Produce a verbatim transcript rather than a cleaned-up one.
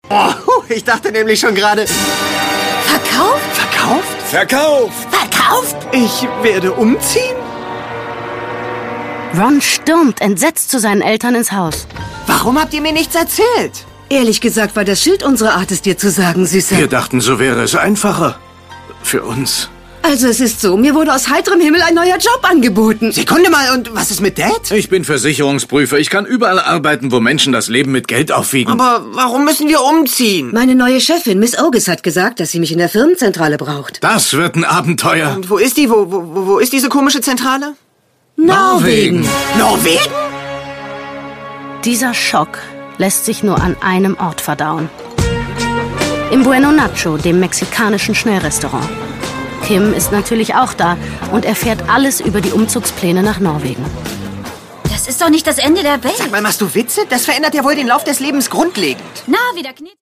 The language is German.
Oh, ich dachte nämlich schon gerade... Verkauft? Verkauft? Verkauft! Verkauft? Ich werde umziehen? Ron stürmt entsetzt zu seinen Eltern ins Haus. Warum habt ihr mir nichts erzählt? Ehrlich gesagt war das Schild unsere Art, es dir zu sagen, Süßer. Wir dachten, so wäre es einfacher. Für uns. Also es ist so, mir wurde aus heiterem Himmel ein neuer Job angeboten. Sekunde mal, und was ist mit Dad? Ich bin Versicherungsprüfer. Ich kann überall arbeiten, wo Menschen das Leben mit Geld aufwiegen. Aber warum müssen wir umziehen? Meine neue Chefin, Miss Ogus, hat gesagt, dass sie mich in der Firmenzentrale braucht. Das wird ein Abenteuer. Und wo ist die? Wo, wo, wo ist diese komische Zentrale? Norwegen. Norwegen? Dieser Schock lässt sich nur an einem Ort verdauen. Im Bueno Nacho, dem mexikanischen Schnellrestaurant. Kim ist natürlich auch da und erfährt alles über die Umzugspläne nach Norwegen. Das ist doch nicht das Ende der Welt. Sag mal, machst du Witze? Das verändert ja wohl den Lauf des Lebens grundlegend. Na, wieder Knie.